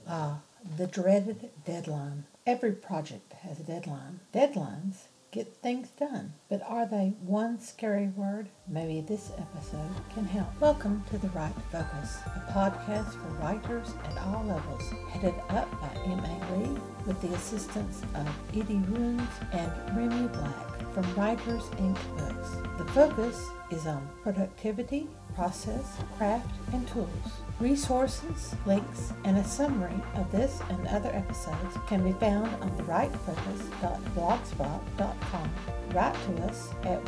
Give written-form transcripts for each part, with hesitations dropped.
Ah, the dreaded deadline. Every project has a deadline. Deadlines get things done, but are they one scary word? Maybe this episode can help. Welcome to The Right Focus, a podcast for writers at all levels, headed up by M.A. Lee with the assistance of Edie Runes and Remy Black from Writers Inc. Books. The focus is on productivity, process, craft, and tools. Resources, links, and a summary of this and other episodes can be found on therightfocus.blogspot.com. Write to us at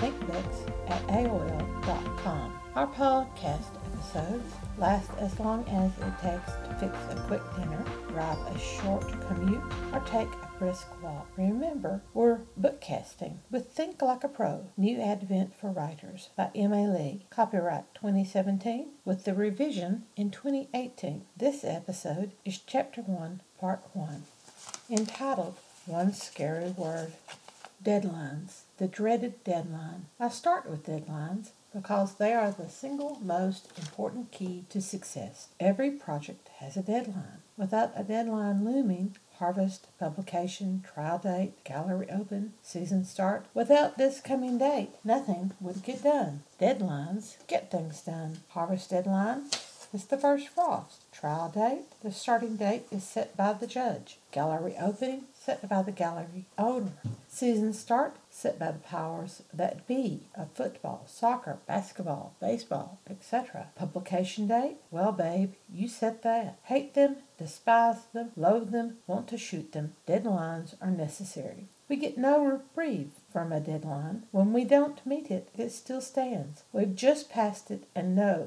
thinkbooks@aol.com. Our podcast episodes last as long as it takes to fix a quick dinner, drive a short commute, or take a brisk walk. Remember, we're bookcasting with Think Like a Pro, New Advent for Writers by M.A. Lee, copyright 2017, with the revision in 2018. This episode is Chapter 1, Part 1, entitled One Scary Word. Deadlines, the dreaded deadline. I start with deadlines because they are the single most important key to success. Every project has a deadline. Without a deadline looming, harvest, publication, trial date, gallery open, season start. Without this coming date, nothing would get done. Deadlines get things done. Harvest deadline is the first frost. Trial date, the starting date is set by the judge. Gallery opening, set by the gallery owner. Season start, set by the powers that be of football, soccer, basketball, baseball, etc. Publication date, well babe, you set that. Hate them, despise them, loathe them, want to shoot them. Deadlines are necessary. We get no reprieve from a deadline. When we don't meet it, it still stands. We've just passed it and no,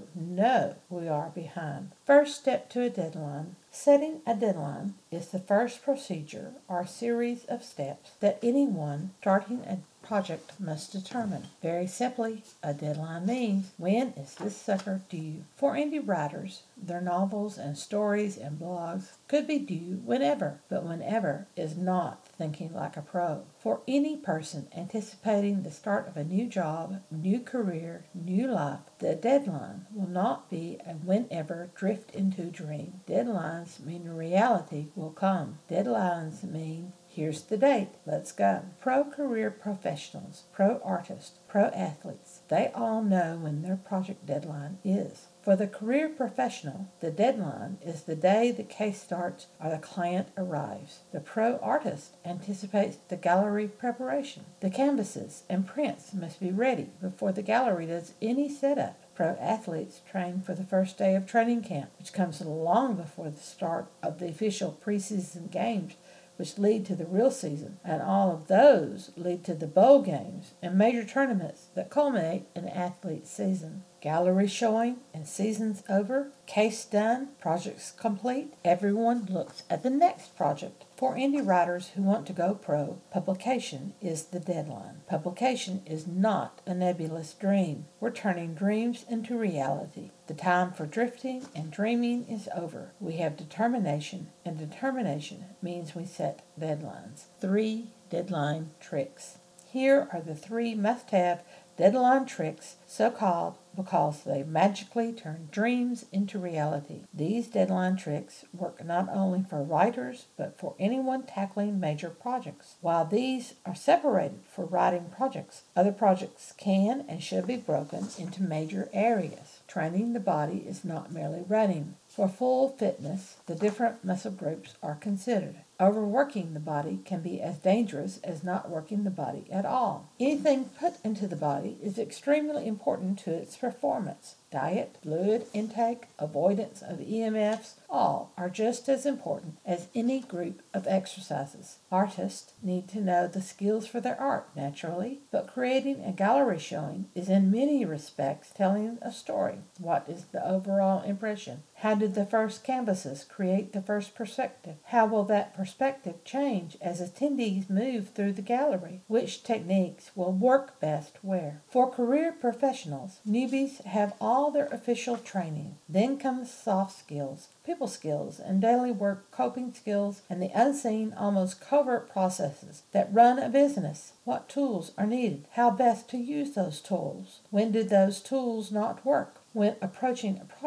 we are behind. First step to a deadline. Setting a deadline is the first procedure or series of steps that anyone starting a project must determine. Very simply, a deadline means when is this sucker due? For indie writers, their novels and stories and blogs could be due whenever, but whenever is not thinking like a pro. For any person anticipating the start of a new job, new career, new life, the deadline will not be a whenever drift into dream. Deadlines mean reality will come. Deadlines mean here's the date, let's go. Pro career professionals, pro artists, pro athletes, they all know when their project deadline is. For the career professional, the deadline is the day the case starts or the client arrives. The pro artist anticipates the gallery preparation. The canvases and prints must be ready before the gallery does any setup. Pro athletes train for the first day of training camp, which comes long before the start of the official preseason games, which lead to the real season, and all of those lead to the bowl games and major tournaments that culminate in an athlete's season. Gallery showing and season's over, case done, projects complete, everyone looks at the next project. For indie writers who want to go pro, publication is the deadline. Publication is not a nebulous dream. We're turning dreams into reality. The time for drifting and dreaming is over. We have determination, and determination means we set deadlines. 3 deadline tricks. Here are the 3 must-have deadline tricks, so-called because they magically turn dreams into reality. These deadline tricks work not only for writers, but for anyone tackling major projects. While these are separated for writing projects, other projects can and should be broken into major areas. Training the body is not merely running. For full fitness, the different muscle groups are considered. Overworking the body can be as dangerous as not working the body at all. Anything put into the body is extremely important to its performance. Diet, fluid intake, avoidance of EMFs, all are just as important as any group of exercises. Artists need to know the skills for their art, naturally, but creating a gallery showing is in many respects telling a story. What is the overall impression? How did the first canvases create the first perspective? How will that perspective change as attendees move through the gallery? Which techniques will work best where? For career professionals, newbies have all their official training. Then comes soft skills, people skills, and daily work coping skills, and the unseen, almost covert processes that run a business. What tools are needed? How best to use those tools? When do those tools not work? When approaching a project,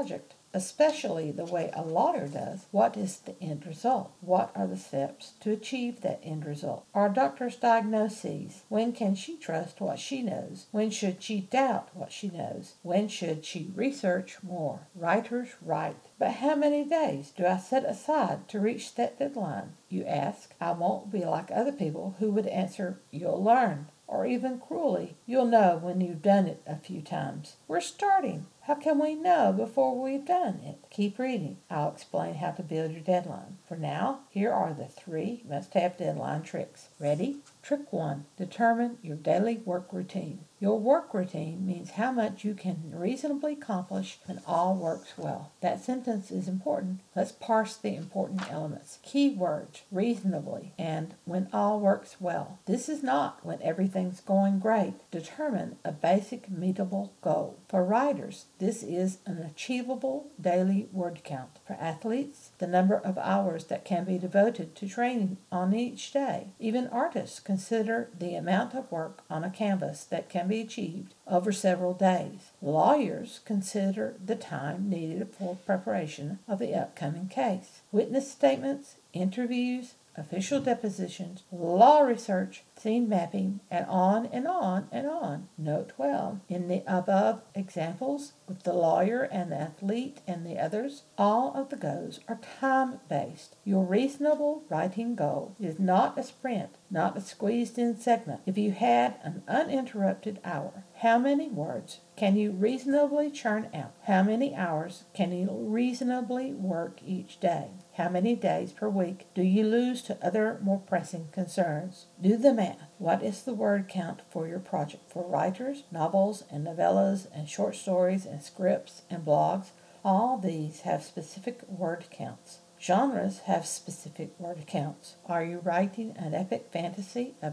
especially the way a lawyer does, what is the end result? What are the steps to achieve that end result? Our doctor's diagnoses. When can she trust what she knows? When should she doubt what she knows? When should she research more? Writers write. But how many days do I set aside to reach that deadline? You ask. I won't be like other people who would answer, "You'll learn," or even cruelly, "You'll know when you've done it a few times." We're starting. How can we know before we've done it? Keep reading. I'll explain how to build your deadline. For now, here are the 3 must-have deadline tricks. Ready? Trick 1. Determine your daily work routine. Your work routine means how much you can reasonably accomplish when all works well. That sentence is important. Let's parse the important elements. Key words: reasonably and when all works well. This is not when everything's going great. Determine a basic meetable goal. For writers, this is an achievable daily word count. For athletes, the number of hours that can be devoted to training on each day. Even artists consider the amount of work on a canvas that can be achieved over several days. Lawyers consider the time needed for preparation of the upcoming case. Witness statements, interviews, official depositions, law research, scene mapping, and on and on and on. Note 12. In the above examples, with the lawyer and the athlete and the others, all of the goals are time-based. Your reasonable writing goal is not a sprint, not a squeezed-in segment. If you had an uninterrupted hour, how many words can you reasonably churn out? How many hours can you reasonably work each day? How many days per week do you lose to other more pressing concerns? Do the math. What is the word count for your project? For writers, novels and novellas and short stories and scripts and blogs, all these have specific word counts. Genres have specific word counts. Are you writing an epic fantasy of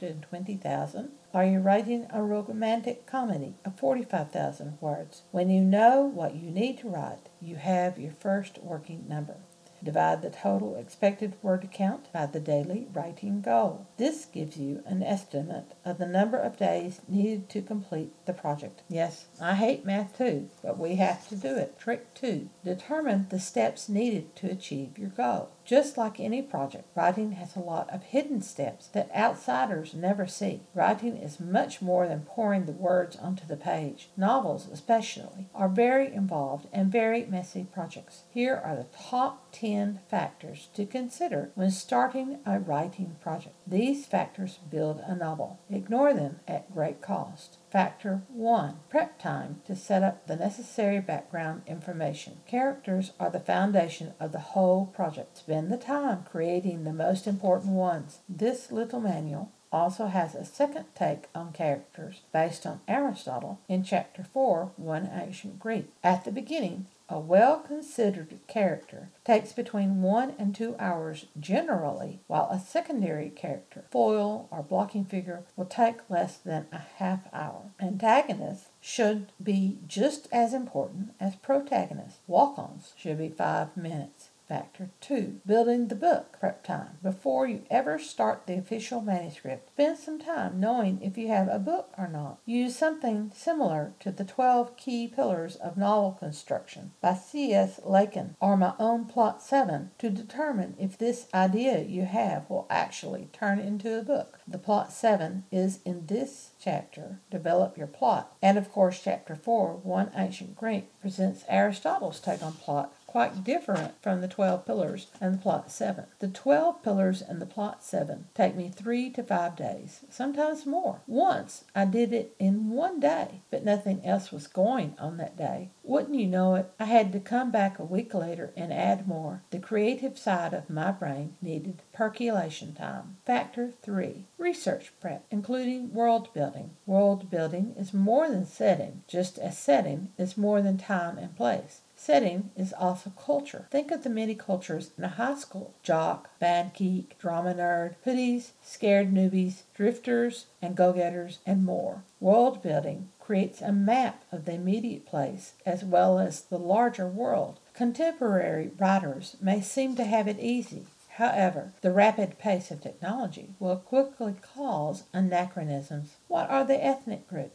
120,000? Are you writing a romantic comedy of 45,000 words? When you know what you need to write, you have your first working number. Divide the total expected word count by the daily writing goal. This gives you an estimate of the number of days needed to complete the project. Yes, I hate math too, but we have to do it. Trick 2. Determine the steps needed to achieve your goal. Just like any project, writing has a lot of hidden steps that outsiders never see. Writing is much more than pouring the words onto the page. Novels, especially, are very involved and very messy projects. Here are the top 10 factors to consider when starting a writing project. These factors build a novel. Ignore them at great cost. Factor 1. Prep time to set up the necessary background information. Characters are the foundation of the whole project. Spend the time creating the most important ones. This little manual also has a second take on characters based on Aristotle in Chapter 4, One Ancient Greek. At the beginning, a well-considered character takes between 1 and 2 hours generally, while a secondary character, foil or blocking figure, will take less than a half hour. Antagonists should be just as important as protagonists. Walk-ons should be 5 minutes. Factor 2. Building the book. Prep time. Before you ever start the official manuscript, spend some time knowing if you have a book or not. Use something similar to the 12 Key Pillars of Novel Construction by C.S. Lacan or my own Plot 7 to determine if this idea you have will actually turn into a book. The Plot 7 is in this chapter, Develop Your Plot. And of course, Chapter 4, One Ancient Greek, presents Aristotle's take on plot, quite different from the 12 pillars and the plot 7. The 12 pillars and the plot 7 take me 3 to 5 days, sometimes more. Once I did it in 1 day, but nothing else was going on that day. Wouldn't you know it, I had to come back a week later and add more. The creative side of my brain needed percolation time. Factor 3. Research prep, including world building. World building is more than setting, just as setting is more than time and place. Setting is also culture. Think of the many cultures in a high school. Jock, bad geek, drama nerd, hoodies, scared newbies, drifters, and go-getters, and more. World building creates a map of the immediate place as well as the larger world. Contemporary writers may seem to have it easy. However, the rapid pace of technology will quickly cause anachronisms. What are the ethnic groups?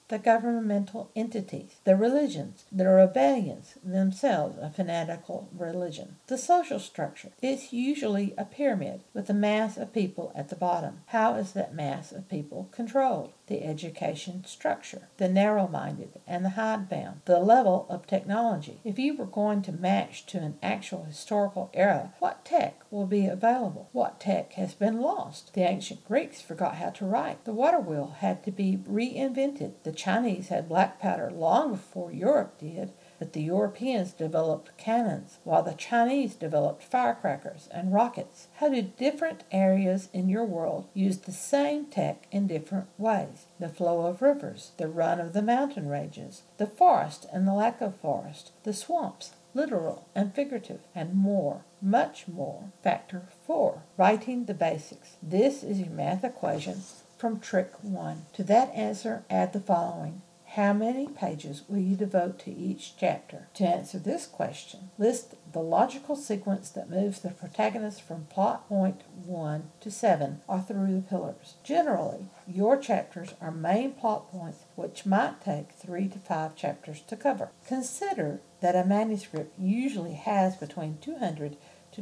the governmental entities, the religions, the rebellions themselves a fanatical religion. The social structure is usually a pyramid with a mass of people at the bottom. How is that mass of people controlled? The education structure, the narrow-minded and the hidebound, the level of technology. If you were going to match to an actual historical era, what tech will be available? What tech has been lost? The ancient Greeks forgot how to write. The water wheel had to be reinvented. The Chinese had black powder long before Europe did, but the Europeans developed cannons, while the Chinese developed firecrackers and rockets. How do different areas in your world use the same tech in different ways? The flow of rivers, the run of the mountain ranges, the forest and the lack of forest, the swamps, literal and figurative, and more, much more. Factor 4, writing the basics. This is your math equation from Trick 1. To that answer, add the following. How many pages will you devote to each chapter? To answer this question, list the logical sequence that moves the protagonist from plot point 1 to 7 or through the pillars. Generally, your chapters are main plot points which might take 3 to 5 chapters to cover. Consider that a manuscript usually has between 200 to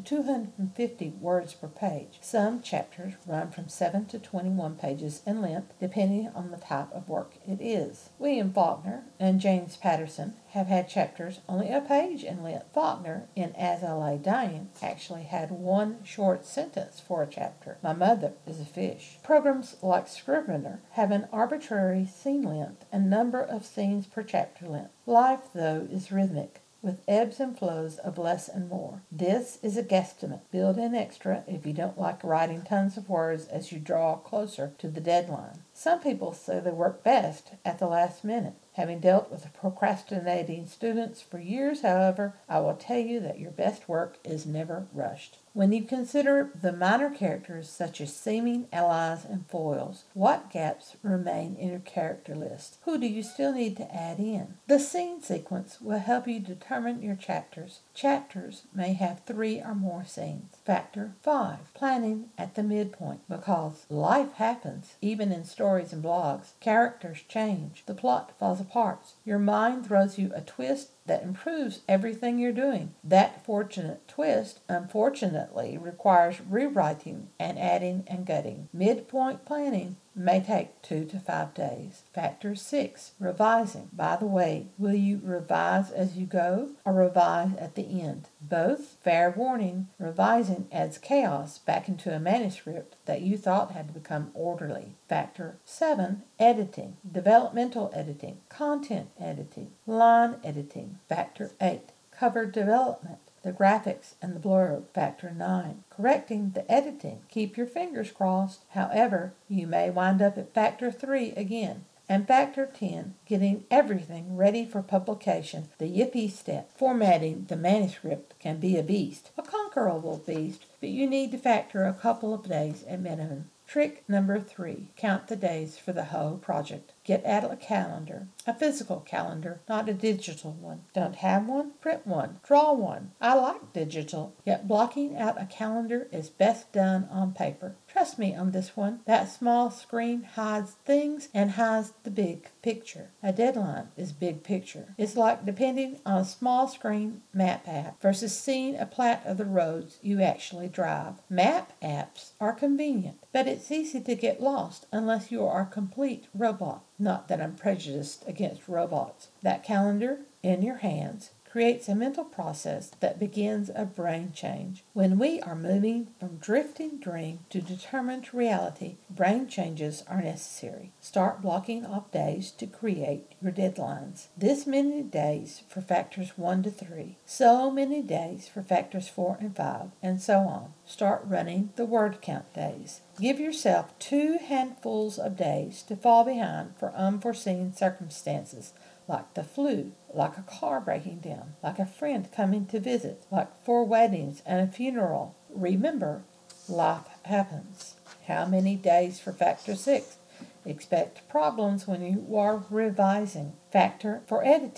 250 words per page. Some chapters run from 7 to 21 pages in length, depending on the type of work it is. William Faulkner and James Patterson have had chapters only a page in length. Faulkner, in As I Lay Dying, actually had one short sentence for a chapter. My mother is a fish. Programs like Scrivener have an arbitrary scene length and number of scenes per chapter length. Life, though, is rhythmic, with ebbs and flows of less and more. This is a guesstimate. Build in extra if you don't like writing tons of words as you draw closer to the deadline. Some people say they work best at the last minute. Having dealt with procrastinating students for years, however, I will tell you that your best work is never rushed. When you consider the minor characters such as seeming allies and foils, what gaps remain in your character list? Who do you still need to add in? The scene sequence will help you determine your chapters. Chapters may have 3 or more scenes. Factor 5, planning at the midpoint, because life happens, even in stories and blogs. Characters change. The plot falls apart. Your mind throws you a twist that improves everything you're doing. That fortunate twist, unfortunately, requires rewriting and adding and gutting. Midpoint planning may take 2 to 5 days. Factor 6, revising. By the way, will you revise as you go or revise at the end? Both. Fair warning, revising adds chaos back into a manuscript that you thought had become orderly. Factor 7, editing. Developmental editing, content editing, line editing. Factor 8, cover development, the graphics and the blurb. Factor 9, correcting the editing. Keep your fingers crossed. However, you may wind up at Factor 3 again. And Factor 10, getting everything ready for publication, the yippee step. Formatting the manuscript can be a beast, a conquerable beast, but you need to factor a couple of days at minimum. Trick number 3, count the days for the whole project. Get out a calendar, a physical calendar, not a digital one. Don't have one? Print one. Draw one. I like digital, yet blocking out a calendar is best done on paper. Trust me on this one. That small screen hides things and hides the big picture. A deadline is big picture. It's like depending on a small screen map app versus seeing a plat of the roads you actually drive. Map apps are convenient, but it's easy to get lost unless you are a complete robot. Not that I'm prejudiced against robots. That calendar in your hands creates a mental process that begins a brain change. When we are moving from drifting dream to determined reality, brain changes are necessary. Start blocking off days to create your deadlines. This many days for factors 1 to 3. So many days for factors 4 and 5, and so on. Start running the word count days. Give yourself 2 handfuls of days to fall behind for unforeseen circumstances, like the flu, like a car breaking down, like a friend coming to visit, like 4 weddings and a funeral. Remember, life happens. How many days for factor 6? Expect problems when you are revising. Factor for editing.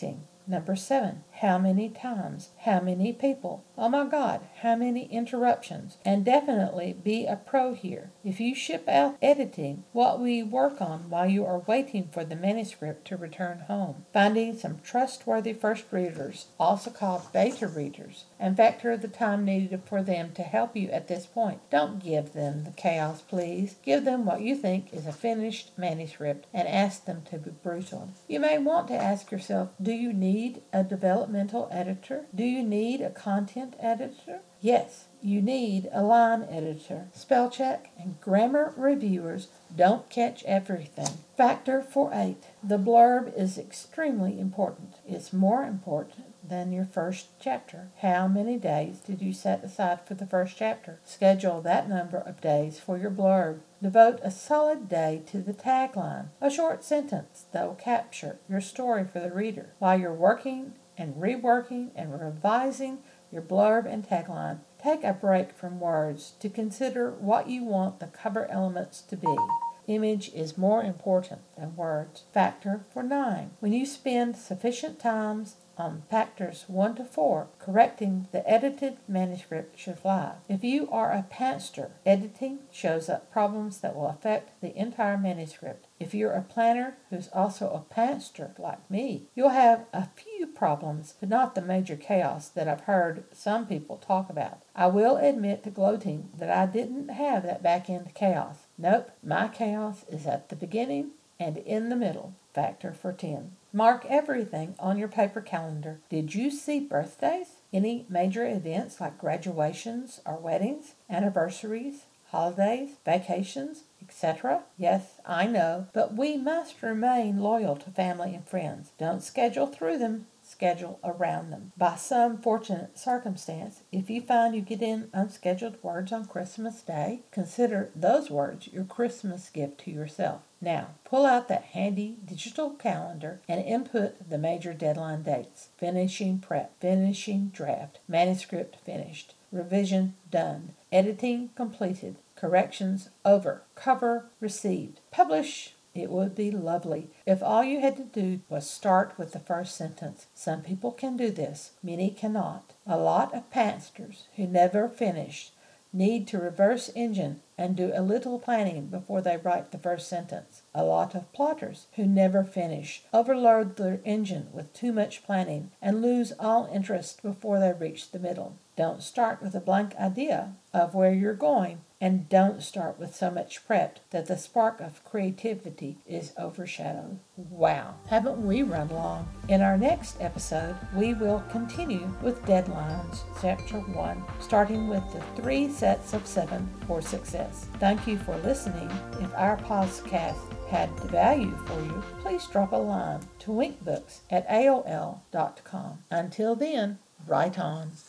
Number 7, how many times? How many people? Oh my God, how many interruptions? And definitely be a pro here. If you ship out editing, what will you work on while you are waiting for the manuscript to return home? Finding some trustworthy first readers, also called beta readers, and factor the time needed for them to help you at this point. Don't give them the chaos, please. Give them what you think is a finished manuscript and ask them to be brutal. You may want to ask yourself, do you need a developmental editor? Do you need a content editor? Yes, you need a line editor. Spell check and grammar reviewers don't catch everything. Factor for 8. The blurb is extremely important. It's more important than your first chapter. How many days did you set aside for the first chapter? Schedule that number of days for your blurb. Devote a solid day to the tagline, a short sentence that will capture your story for the reader. While you're working and reworking and revising your blurb and tagline, take a break from words to consider what you want the cover elements to be. Image is more important than words. Factor for 9. When you spend sufficient time on factors 1 to 4, correcting the edited manuscript should fly. If you are a pantser, editing shows up problems that will affect the entire manuscript. If you're a planner who's also a pantser like me, you'll have a few problems, but not the major chaos that I've heard some people talk about. I will admit to gloating that I didn't have that back-end chaos. Nope, my chaos is at the beginning and in the middle. Factor for 10. Mark everything on your paper calendar. Did you see birthdays? Any major events like graduations or weddings, anniversaries, holidays, vacations, etc.? Yes, I know, but we must remain loyal to family and friends. Don't schedule through them. Schedule around them. By some fortunate circumstance, if you find you get in unscheduled words on Christmas Day, consider those words your Christmas gift to yourself. Now, pull out that handy digital calendar and input the major deadline dates. Finishing prep, finishing draft, manuscript finished, revision done, editing completed, corrections over, cover received, publish. It would be lovely if all you had to do was start with the first sentence. Some people can do this. Many cannot. A lot of pantsers who never finish need to reverse engine and do a little planning before they write the first sentence. A lot of plotters who never finish overload their engine with too much planning and lose all interest before they reach the middle. Don't start with a blank idea of where you're going, and don't start with so much prep that the spark of creativity is overshadowed. Wow, haven't we run long? In our next episode, we will continue with deadlines, chapter 1, starting with the 3 sets of 7 for success. Thank you for listening. If our podcast had value for you, please drop a line to winkbooks@aol.com. Until then, write on.